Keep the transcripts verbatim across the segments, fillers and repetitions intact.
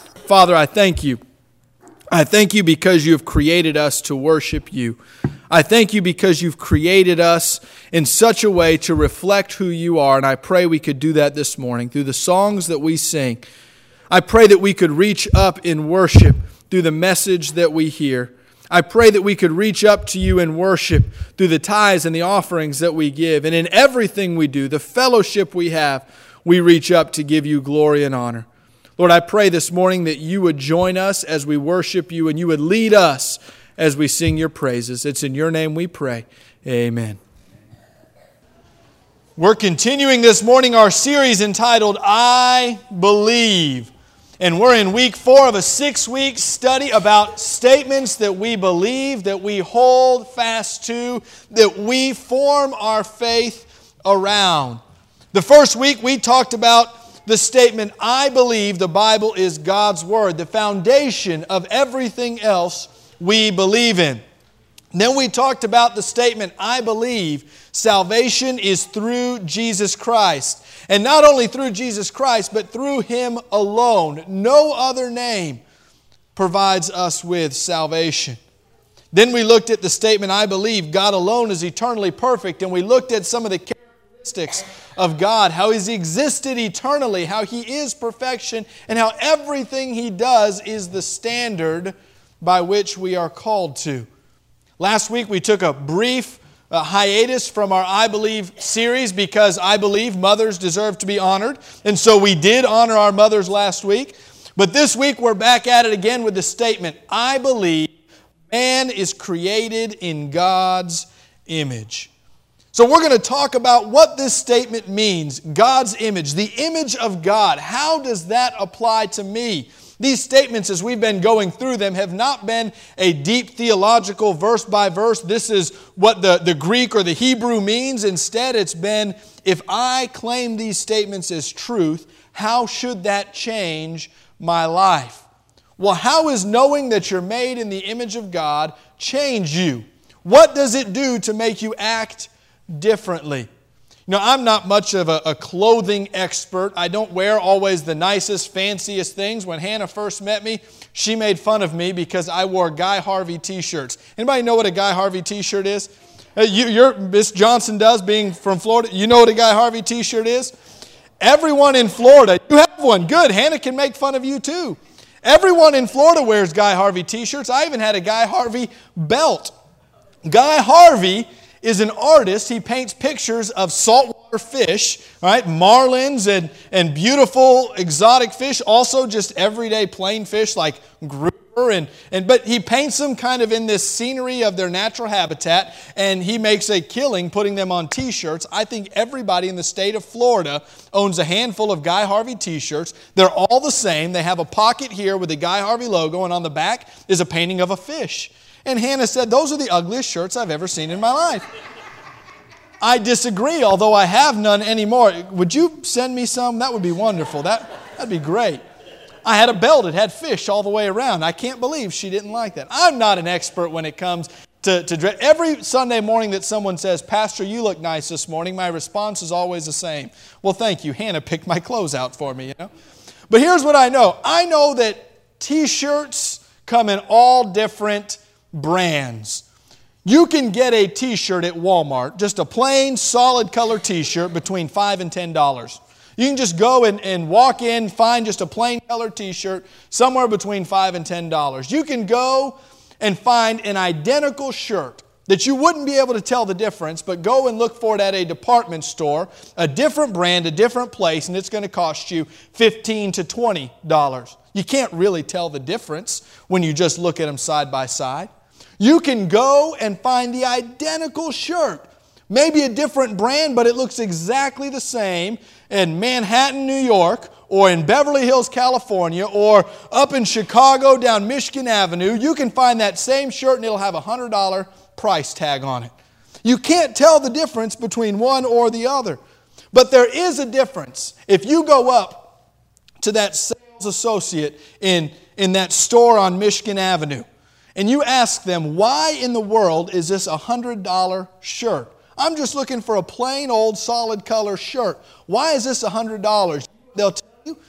Father, I thank you. I thank you because you have created us to worship you. I thank you because you've created us in such a way to reflect who you are, and I pray we could do that this morning through the songs that we sing. I pray that we could reach up in worship through the message that we hear. I pray that we could reach up to you in worship through the tithes and the offerings that we give. And in everything we do, the fellowship we have, we reach up to give you glory and honor. Lord, I pray this morning that you would join us as we worship you and you would lead us as we sing your praises. It's in your name we pray. Amen. We're continuing this morning our series entitled, I Believe. And we're in week four of a six-week study about statements that we believe, that we hold fast to, that we form our faith around. The first week we talked about the statement, I believe the Bible is God's Word, the foundation of everything else we believe in. Then we talked about the statement, I believe salvation is through Jesus Christ. And not only through Jesus Christ, but through Him alone. No other name provides us with salvation. Then we looked at the statement, I believe God alone is eternally perfect. And we looked at some of the characteristics of God, how He's existed eternally, how He is perfection, and how everything He does is the standard by which we are called to. Last week we took a brief uh, hiatus from our I Believe series because I believe mothers deserve to be honored. And so we did honor our mothers last week. But this week we're back at it again with the statement, I believe man is created in God's image. So we're going to talk about what this statement means, God's image, the image of God. How does that apply to me? These statements, as we've been going through them, have not been a deep theological verse by verse. This is what the, the Greek or the Hebrew means. Instead, it's been, if I claim these statements as truth, how should that change my life? Well, how is knowing that you're made in the image of God change you? What does it do to make you act differently? You know, I'm not much of a, a clothing expert. I don't wear always the nicest, fanciest things. When Hannah first met me, she made fun of me because I wore Guy Harvey t-shirts. Anybody know what a Guy Harvey t-shirt is? Uh, you, you're, Miss Johnson does, being from Florida. You know what a Guy Harvey t-shirt is? Everyone in Florida, you have one. Good, Hannah can make fun of you too. Everyone in Florida wears Guy Harvey t-shirts. I even had a Guy Harvey belt. Guy Harvey is an artist. He paints pictures of saltwater fish, right? Marlins and, and beautiful exotic fish. Also just everyday plain fish like grouper. And, and, but he paints them kind of in this scenery of their natural habitat. And he makes a killing putting them on t-shirts. I think everybody in the state of Florida owns a handful of Guy Harvey t-shirts. They're all the same. They have a pocket here with the Guy Harvey logo. And on the back is a painting of a fish. And Hannah said, those are the ugliest shirts I've ever seen in my life. I disagree, although I have none anymore. Would you send me some? That would be wonderful. That, that'd be great. I had a belt that had fish all the way around. I can't believe she didn't like that. I'm not an expert when it comes to, to dress. Every Sunday morning that someone says, Pastor, you look nice this morning, my response is always the same. Well, thank you. Hannah picked my clothes out for me, you know. But here's what I know. I know that t-shirts come in all different brands. You can get a t-shirt at Walmart, just a plain solid color t-shirt between five dollars and ten dollars. You can just go and, and walk in, find just a plain color t-shirt somewhere between five dollars and ten dollars. You can go and find an identical shirt that you wouldn't be able to tell the difference, but go and look for it at a department store, a different brand, a different place, and it's going to cost you fifteen to twenty dollars. You can't really tell the difference when you just look at them side by side. You can go and find the identical shirt, maybe a different brand, but it looks exactly the same in Manhattan, New York, or in Beverly Hills, California, or up in Chicago down Michigan Avenue. You can find that same shirt and it'll have a one hundred dollars price tag on it. You can't tell the difference between one or the other. But there is a difference. If you go up to that sales associate in, in that store on Michigan Avenue, and you ask them, why in the world is this a one hundred dollars shirt? I'm just looking for a plain old solid color shirt. Why is this one hundred dollars? They'll tell you,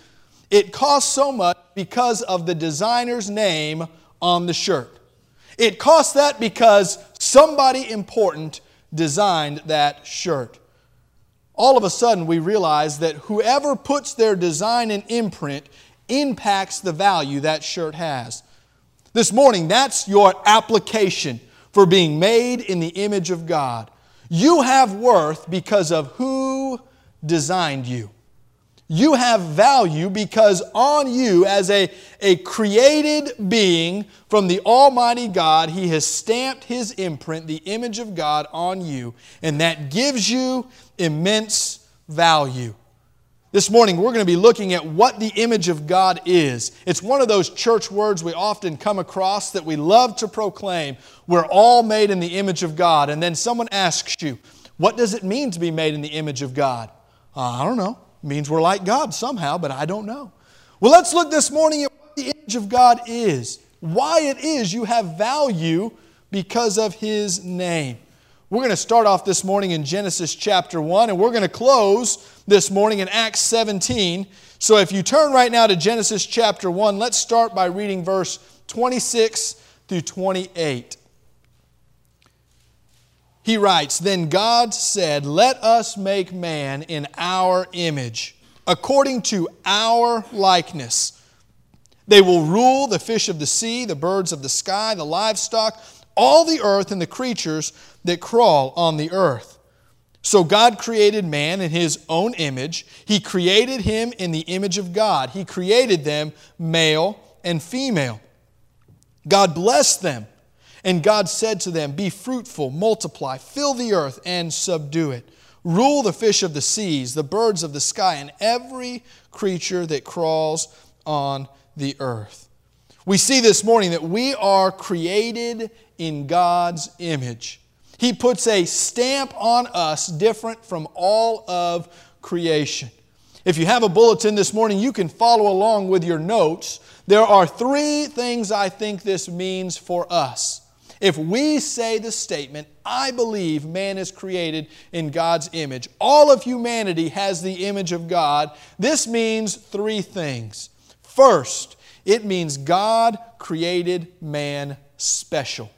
It costs so much because of the designer's name on the shirt. It costs that because somebody important designed that shirt. All of a sudden we realize that whoever puts their design and imprint impacts the value that shirt has. This morning, that's your application for being made in the image of God. You have worth because of who designed you. You have value because on you, as a, a created being from the Almighty God, He has stamped His imprint, the image of God, on you, and that gives you immense value. This morning, we're going to be looking at what the image of God is. It's one of those church words we often come across that we love to proclaim. We're all made in the image of God. And then someone asks you, what does it mean to be made in the image of God? Uh, I don't know. It means we're like God somehow, but I don't know. Well, let's look this morning at what the image of God is. Why it is you have value because of His name. We're going to start off this morning in Genesis chapter one, and we're going to close this morning in Acts seventeen. So if you turn right now to Genesis chapter one, let's start by reading verse twenty-six through twenty-eight. He writes, "Then God said, 'Let us make man in our image, according to our likeness. They will rule the fish of the sea, the birds of the sky, the livestock, all the earth, and the creatures that crawl on the earth.' So God created man in His own image. He created him in the image of God. He created them male and female. God blessed them. And God said to them, 'Be fruitful, multiply, fill the earth, and subdue it. Rule the fish of the seas, the birds of the sky, and every creature that crawls on the earth.'" We see this morning that we are created in God's image. He puts a stamp on us different from all of creation. If you have a bulletin this morning, you can follow along with your notes. There are three things I think this means for us. If we say the statement, "I believe man is created in God's image," all of humanity has the image of God, this means three things. First, it means God created man special.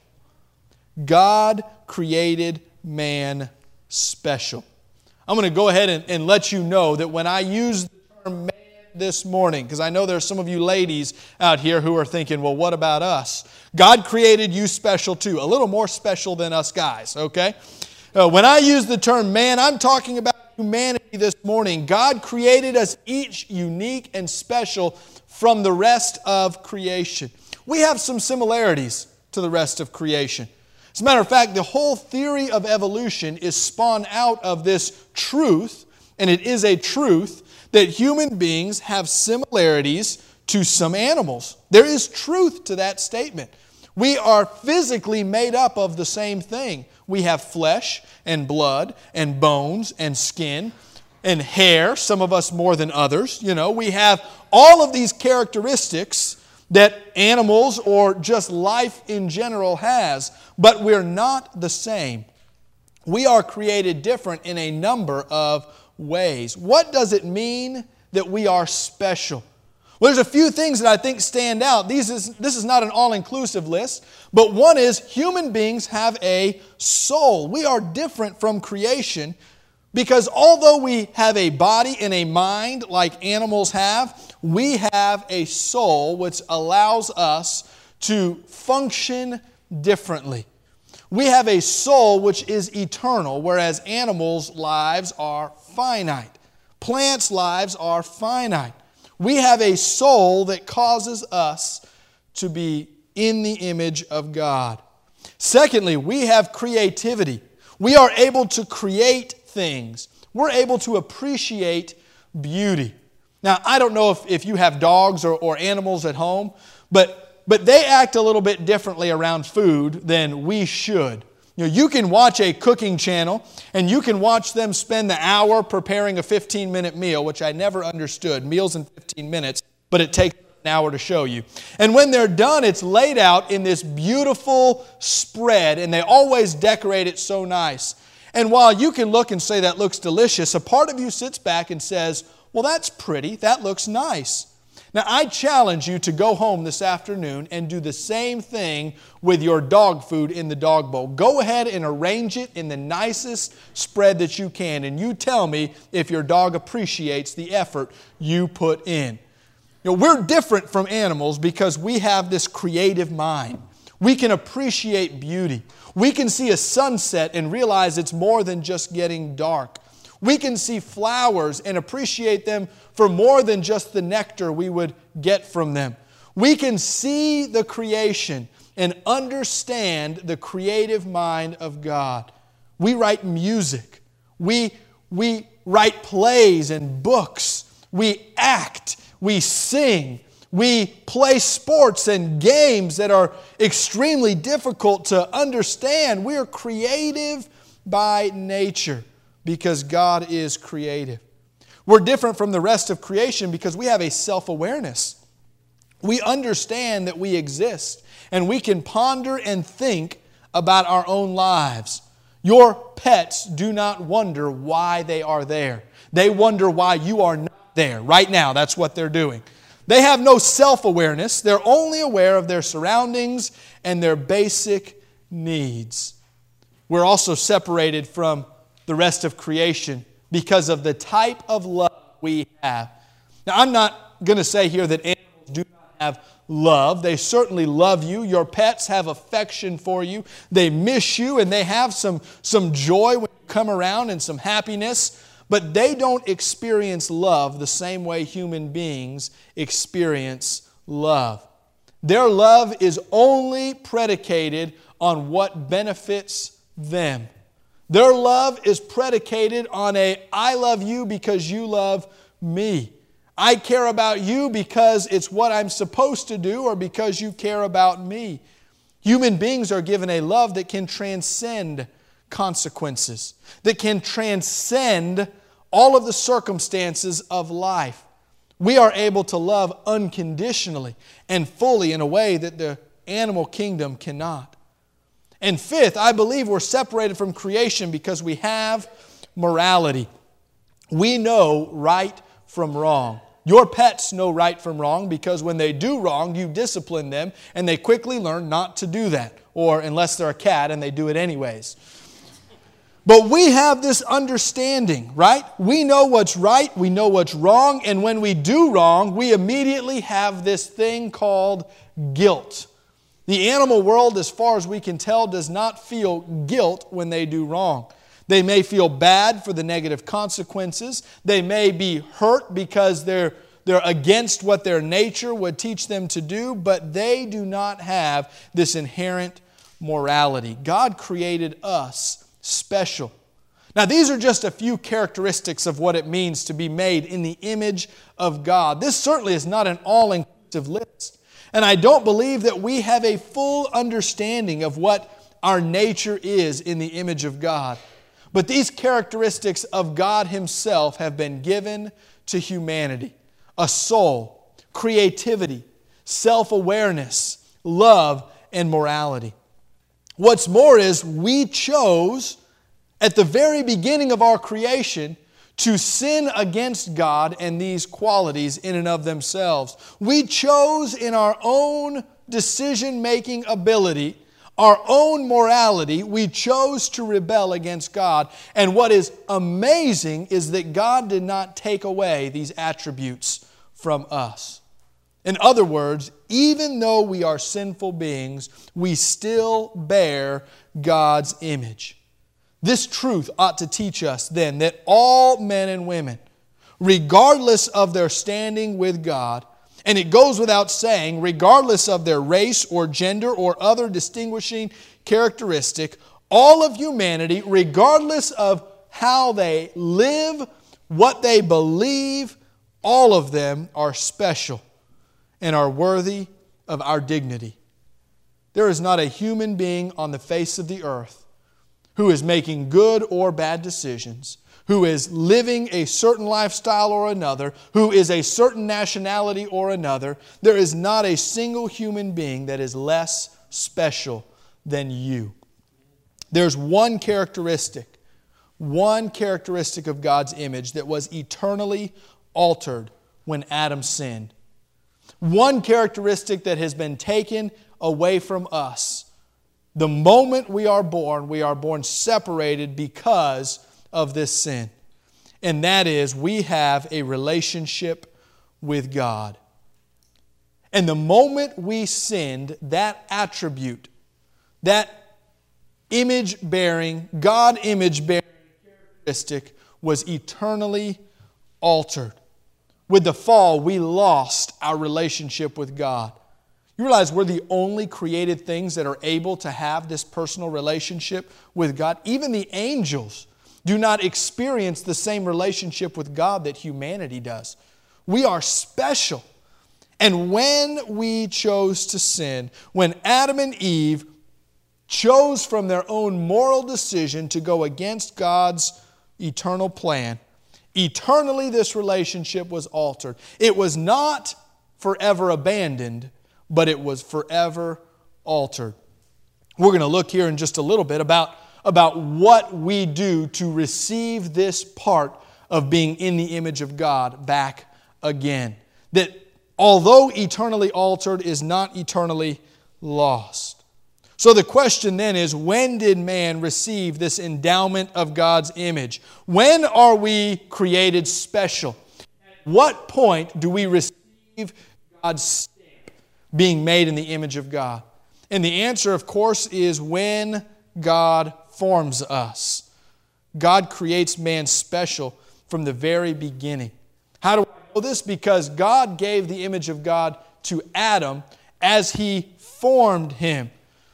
God created man special. I'm going to go ahead and, and let you know that when I use the term man this morning, because I know there are some of you ladies out here who are thinking, well, what about us? God created you special too, a little more special than us guys, okay? Uh, when I use the term man, I'm talking about humanity this morning. God created us each unique and special from the rest of creation. We have some similarities to the rest of creation. As a matter of fact, the whole theory of evolution is spawned out of this truth, and it is a truth, that human beings have similarities to some animals. There is truth to that statement. We are physically made up of the same thing. We have flesh and blood and bones and skin and hair, some of us more than others. You know, we have all of these characteristics that animals or just life in general has, but we're not the same. We are created different in a number of ways. What does it mean that we are special? Well, there's a few things that I think stand out. These is, this is not an all-inclusive list, but one is human beings have a soul. We are different from creation because although we have a body and a mind like animals have, we have a soul which allows us to function differently. We have a soul which is eternal, whereas animals' lives are finite. Plants' lives are finite. We have a soul that causes us to be in the image of God. Secondly, we have creativity. We are able to create things. We're able to appreciate beauty. Now, I don't know if, if you have dogs or, or animals at home, but, but they act a little bit differently around food than we should. You know, you can watch a cooking channel and you can watch them spend the hour preparing a fifteen-minute meal, which I never understood, meals in fifteen minutes, but it takes an hour to show you. And when they're done, it's laid out in this beautiful spread, and they always decorate it so nice. And while you can look and say that looks delicious, a part of you sits back and says, well, that's pretty, that looks nice. Now, I challenge you to go home this afternoon and do the same thing with your dog food in the dog bowl. Go ahead and arrange it in the nicest spread that you can, and you tell me if your dog appreciates the effort you put in. You know, we're different from animals because we have this creative mind. We can appreciate beauty. We can see a sunset and realize it's more than just getting dark. We can see flowers and appreciate them for more than just the nectar we would get from them. We can see the creation and understand the creative mind of God. We write music. We, we write plays and books. We act. We sing. We play sports and games that are extremely difficult to understand. We are creative by nature because God is creative. We're different from the rest of creation because we have a self-awareness. We understand that we exist, and we can ponder and think about our own lives. Your pets do not wonder why they are there. They wonder why you are not there. Right now, that's what they're doing. They have no self-awareness. They're only aware of their surroundings and their basic needs. We're also separated from the rest of creation because of the type of love we have. Now, I'm not going to say here that animals do not have love. They certainly love you. Your pets have affection for you. They miss you, and they have some, some joy when you come around and some happiness. But they don't experience love the same way human beings experience love. Their love is only predicated on what benefits them. Their love is predicated on a, I love you because you love me. I care about you because it's what I'm supposed to do or because you care about me. Human beings are given a love that can transcend consequences, that can transcend all of the circumstances of life. We are able to love unconditionally and fully in a way that the animal kingdom cannot. And fifth, I believe we're separated from creation because we have morality. We know right from wrong. Your pets know right from wrong because when they do wrong, you discipline them and they quickly learn not to do that. Or unless they're a cat and they do it anyways. But we have this understanding, right? We know what's right, we know what's wrong, and when we do wrong, we immediately have this thing called guilt. The animal world, as far as we can tell, does not feel guilt when they do wrong. They may feel bad for the negative consequences. They may be hurt because they're, they're against what their nature would teach them to do, but they do not have this inherent morality. God created us special. Now, these are just a few characteristics of what it means to be made in the image of God. This certainly is not an all-inclusive list. And I don't believe that we have a full understanding of what our nature is in the image of God. But these characteristics of God Himself have been given to humanity. A soul, creativity, self-awareness, love, and morality. What's more is we chose at the very beginning of our creation to sin against God and these qualities in and of themselves. We chose in our own decision-making ability, our own morality, we chose to rebel against God. And what is amazing is that God did not take away these attributes from us. In other words, even though we are sinful beings, we still bear God's image. This truth ought to teach us then that all men and women, regardless of their standing with God, and it goes without saying, regardless of their race or gender or other distinguishing characteristic, all of humanity, regardless of how they live, what they believe, all of them are special and are worthy of our dignity. There is not a human being on the face of the earth who is making good or bad decisions, who is living a certain lifestyle or another, who is a certain nationality or another. There is not a single human being that is less special than you. There's one characteristic, one characteristic of God's image that was eternally altered when Adam sinned. One characteristic that has been taken away from us. The moment we are born, we are born separated because of this sin. And that is, we have a relationship with God. And the moment we sinned, that attribute, that image-bearing, God image-bearing characteristic was eternally altered. With the fall, we lost our relationship with God. You realize we're the only created things that are able to have this personal relationship with God. Even the angels do not experience the same relationship with God that humanity does. We are special. And when we chose to sin, when Adam and Eve chose from their own moral decision to go against God's eternal plan, eternally this relationship was altered. It was not forever abandoned, but it was forever altered. We're going to look here in just a little bit about, about what we do to receive this part of being in the image of God back again. That although eternally altered, is not eternally lost. So the question then is, when did man receive this endowment of God's image? When are we created special? At what point do we receive God's stamp, being made in the image of God? And the answer, of course, is when God forms us. God creates man special from the very beginning. How do I know this? Because God gave the image of God to Adam as He formed him.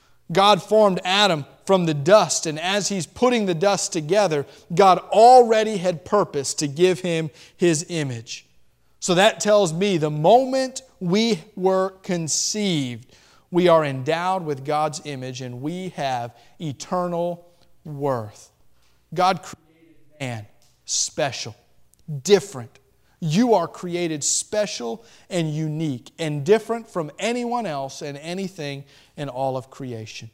God formed Adam from the dust, and as He's putting the dust together, God already had purpose to give him His image. So that tells me the moment we were conceived, we are endowed with God's image and we have eternal worth. God created man special, different. You are created special and unique and different from anyone else and anything in all of creation.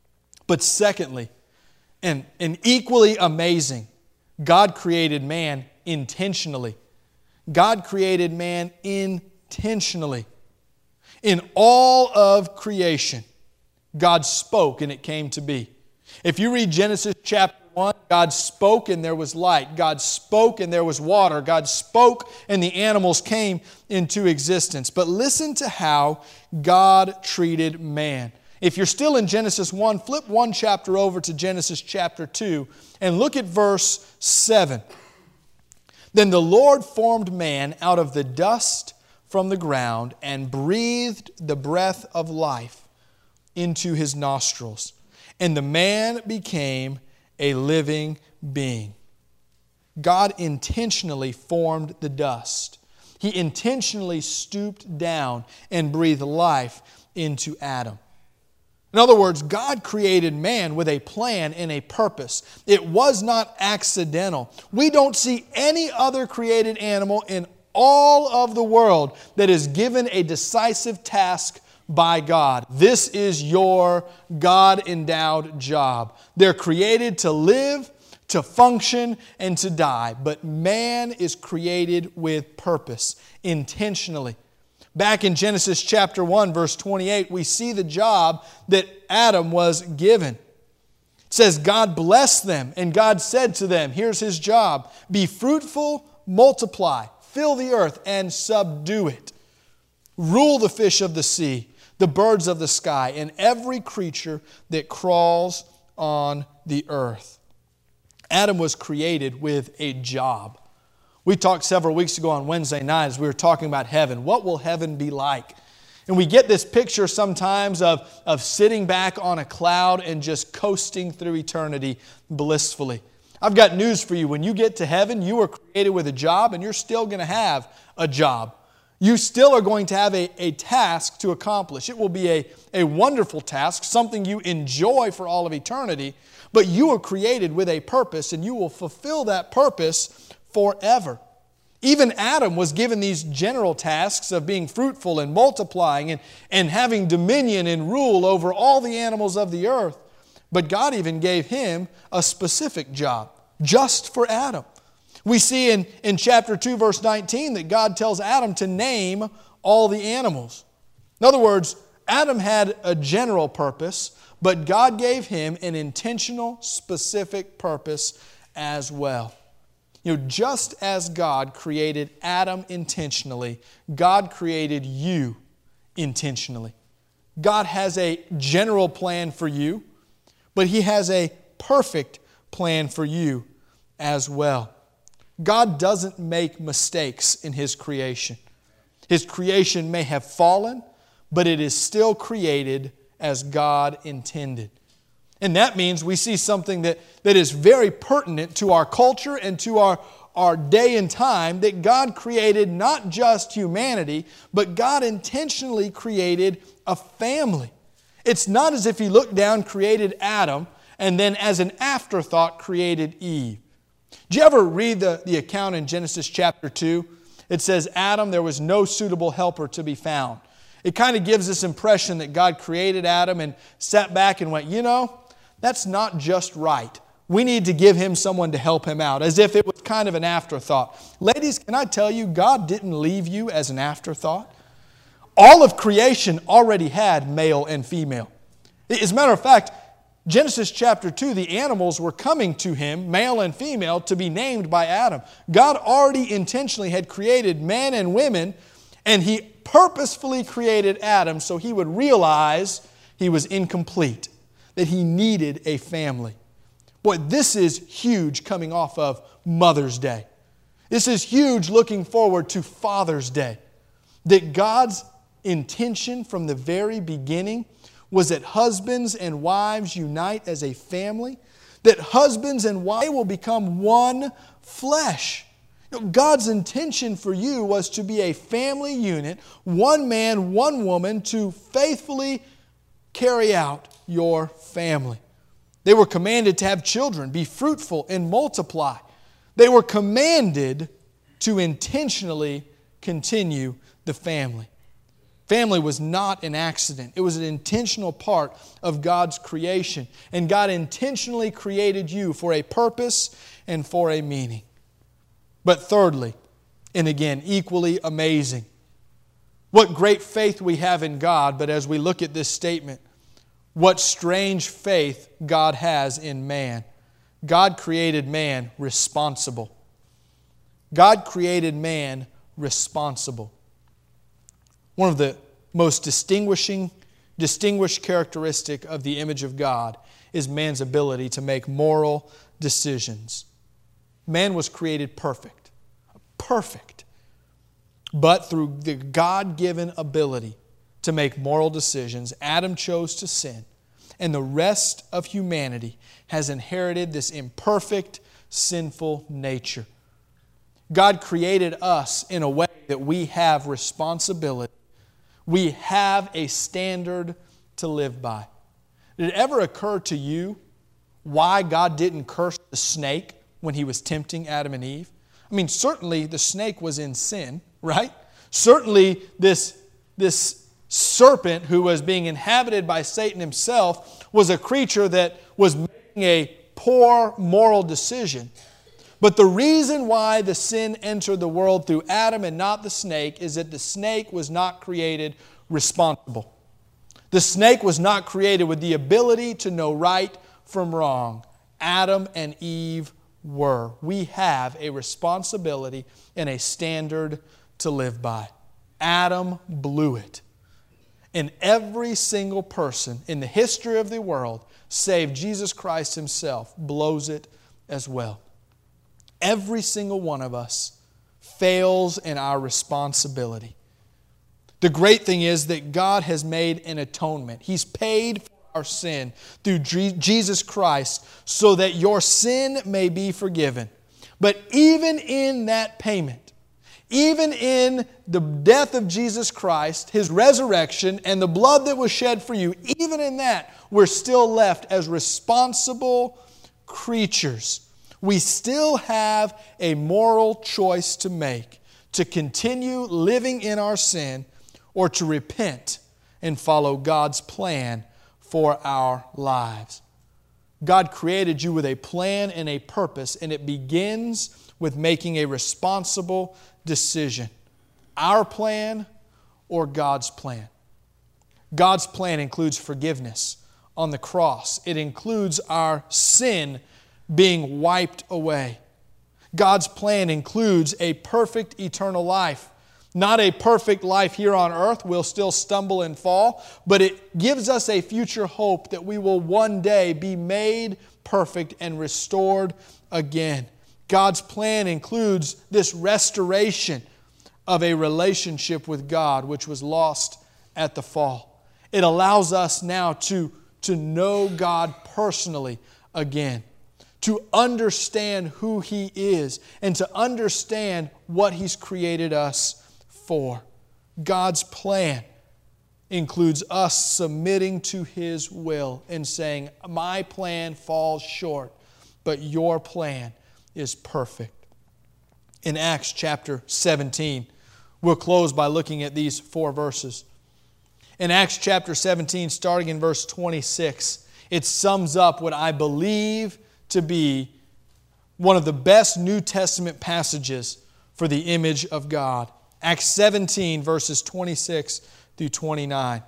But secondly, and, and equally amazing, God created man intentionally. God created man intentionally. In all of creation, God spoke and it came to be. If you read Genesis chapter one, God spoke and there was light. God spoke and there was water. God spoke and the animals came into existence. But listen to how God treated man. If you're still in Genesis one, flip one chapter over to Genesis chapter two and look at verse seven. Then the Lord formed man out of the dust from the ground and breathed the breath of life into his nostrils. And the man became a living being. God intentionally formed the dust. He intentionally stooped down and breathed life into Adam. In other words, God created man with a plan and a purpose. It was not accidental. We don't see any other created animal in all of the world that is given a decisive task by God. This is your God-endowed job. They're created to live, to function, and to die. But man is created with purpose, intentionally. Back in Genesis chapter one, verse twenty-eight, we see the job that Adam was given. It says, God blessed them, and God said to them, here's his job, be fruitful, multiply, fill the earth, and subdue it. Rule the fish of the sea, the birds of the sky, and every creature that crawls on the earth. Adam was created with a job. We talked several weeks ago on Wednesday night as we were talking about heaven. What will heaven be like? And we get this picture sometimes of, of sitting back on a cloud and just coasting through eternity blissfully. I've got news for you. When you get to heaven, you are created with a job and you're still going to have a job. You still are going to have a, a task to accomplish. It will be a, a wonderful task, something you enjoy for all of eternity, but you are created with a purpose and you will fulfill that purpose forever. Even Adam was given these general tasks of being fruitful and multiplying and, and having dominion and rule over all the animals of the earth. But God even gave him a specific job just for Adam. We see in, in chapter two, verse nineteen, that God tells Adam to name all the animals. In other words, Adam had a general purpose, but God gave him an intentional, specific purpose as well. You know, just as God created Adam intentionally, God created you intentionally. God has a general plan for you, but He has a perfect plan for you as well. God doesn't make mistakes in His creation. His creation may have fallen, but it is still created as God intended. And that means we see something that, that is very pertinent to our culture and to our, our day and time, that God created not just humanity, but God intentionally created a family. It's not as if He looked down, created Adam, and then as an afterthought created Eve. Did you ever read the, the account in Genesis chapter two? It says, Adam, there was no suitable helper to be found. It kind of gives this impression that God created Adam and sat back and went, you know, that's not just right. We need to give him someone to help him out, as if it was kind of an afterthought. Ladies, can I tell you, God didn't leave you as an afterthought. All of creation already had male and female. As a matter of fact, Genesis chapter two, the animals were coming to him, male and female, to be named by Adam. God already intentionally had created men and women, and He purposefully created Adam so he would realize he was incomplete, that he needed a family. Boy, this is huge coming off of Mother's Day. This is huge looking forward to Father's Day. That God's intention from the very beginning was that husbands and wives unite as a family, that husbands and wives will become one flesh. You know, God's intention for you was to be a family unit, one man, one woman, to faithfully carry out your family. They were commanded to have children, be fruitful and multiply. They were commanded to intentionally continue the family. Family was not an accident. It was an intentional part of God's creation. And God intentionally created you for a purpose and for a meaning. But thirdly, and again, equally amazing, what great faith we have in God, but as we look at this statement, what strange faith God has in man. God created man responsible. God created man responsible. One of the most distinguishing, distinguished characteristic of the image of God is man's ability to make moral decisions. Man was created perfect. Perfect. But through the God-given ability to make moral decisions, Adam chose to sin. And the rest of humanity has inherited this imperfect, sinful nature. God created us in a way that we have responsibility. We have a standard to live by. Did it ever occur to you why God didn't curse the snake when He was tempting Adam and Eve? I mean, certainly the snake was in sin, right? Certainly this, this serpent who was being inhabited by Satan himself was a creature that was making a poor moral decision. But the reason why the sin entered the world through Adam and not the snake is that the snake was not created responsible. The snake was not created with the ability to know right from wrong. Adam and Eve were. We have a responsibility and a standard to live by. Adam blew it. And every single person in the history of the world, save Jesus Christ Himself, blows it as well. Every single one of us fails in our responsibility. The great thing is that God has made an atonement. He's paid for our sin through Jesus Christ so that your sin may be forgiven. But even in that payment, even in the death of Jesus Christ, His resurrection, and the blood that was shed for you, even in that, we're still left as responsible creatures. We still have a moral choice to make, to continue living in our sin or to repent and follow God's plan for our lives. God created you with a plan and a purpose, and it begins with making a responsible decision. Our plan or God's plan. God's plan includes forgiveness on the cross. It includes our sin being wiped away. God's plan includes a perfect eternal life. Not a perfect life here on earth. We'll still stumble and fall, but it gives us a future hope that we will one day be made perfect and restored again. God's plan includes this restoration of a relationship with God which was lost at the fall. It allows us now to, to know God personally again, to understand who He is, and to understand what He's created us for. God's plan includes us submitting to His will and saying, my plan falls short, but your plan is perfect. In Acts chapter seventeen, we'll close by looking at these four verses. In Acts chapter seventeen, starting in verse twenty-six, it sums up what I believe to be one of the best New Testament passages for the image of God. Acts seventeen, verses twenty-six through twenty-nine.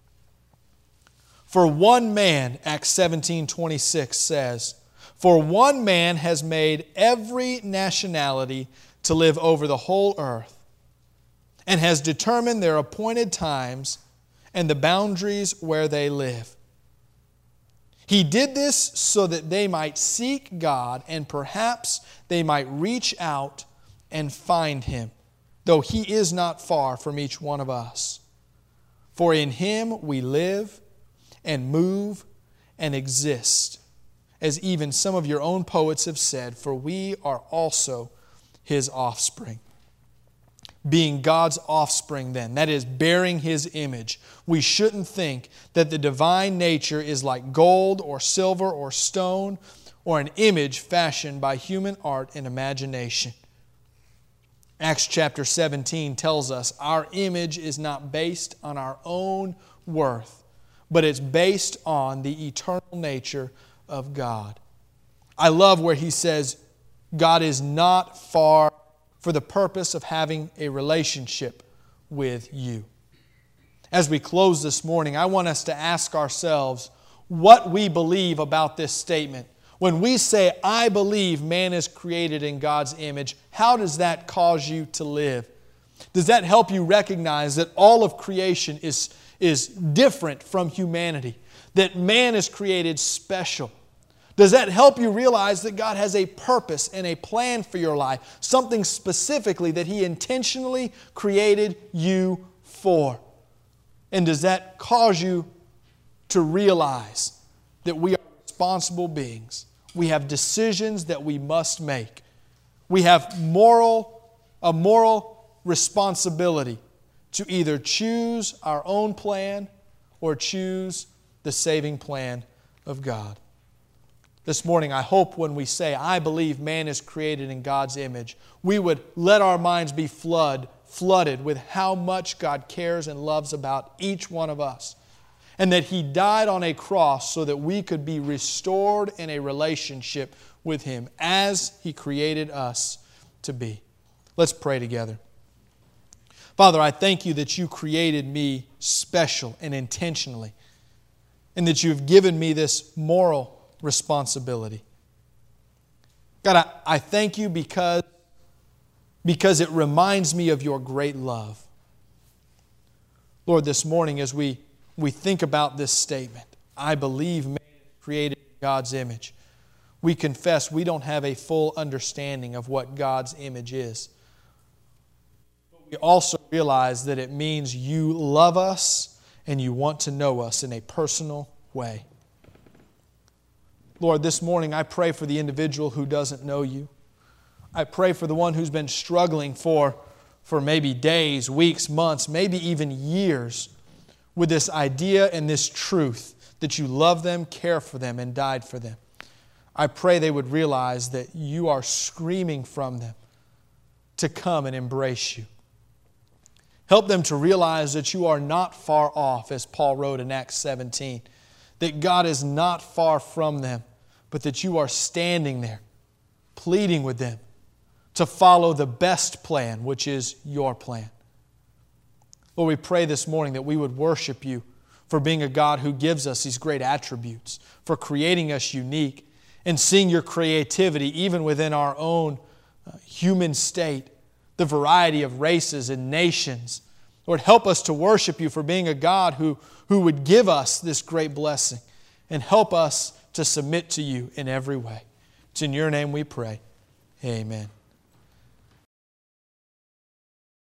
For one man, Acts seventeen, twenty-six says, for one man has made every nationality to live over the whole earth, and has determined their appointed times and the boundaries where they live. He did this so that they might seek God, and perhaps they might reach out and find Him, though He is not far from each one of us. For in Him we live and move and exist, as even some of your own poets have said, for we are also His offspring. Being God's offspring then, that is, bearing His image, we shouldn't think that the divine nature is like gold or silver or stone or an image fashioned by human art and imagination. Acts chapter seventeen tells us our image is not based on our own worth, but it's based on the eternal nature of God. I love where he says, God is not far for the purpose of having a relationship with you. As we close this morning, I want us to ask ourselves what we believe about this statement. When we say, I believe man is created in God's image, how does that cause you to live? Does that help you recognize that all of creation is, is different from humanity? That man is created special? Does that help you realize that God has a purpose and a plan for your life? Something specifically that He intentionally created you for? And does that cause you to realize that we are responsible beings? We have decisions that we must make. We have moral, a moral responsibility to either choose our own plan or choose the saving plan of God. This morning, I hope when we say, I believe man is created in God's image, we would let our minds be flood, flooded with how much God cares and loves about each one of us. And that He died on a cross so that we could be restored in a relationship with Him as He created us to be. Let's pray together. Father, I thank You that You created me special and intentionally, and that You've given me this moral responsibility. God, I, I thank You because, because it reminds me of Your great love. Lord, this morning as we, we think about this statement, I believe man is created in God's image, we confess we don't have a full understanding of what God's image is. But we also realize that it means You love us and You want to know us in a personal way. Lord, this morning I pray for the individual who doesn't know You. I pray for the one who's been struggling for, for maybe days, weeks, months, maybe even years with this idea and this truth that You love them, care for them, and died for them. I pray they would realize that You are screaming from them to come and embrace You. Help them to realize that You are not far off, as Paul wrote in Acts seventeen. That God is not far from them, but that You are standing there, pleading with them to follow the best plan, which is Your plan. Lord, we pray this morning that we would worship You for being a God who gives us these great attributes, for creating us unique, and seeing Your creativity even within our own uh, human state, the variety of races and nations. Lord, help us to worship You for being a God who, who would give us this great blessing, and help us to submit to You in every way. It's in Your name we pray. Amen.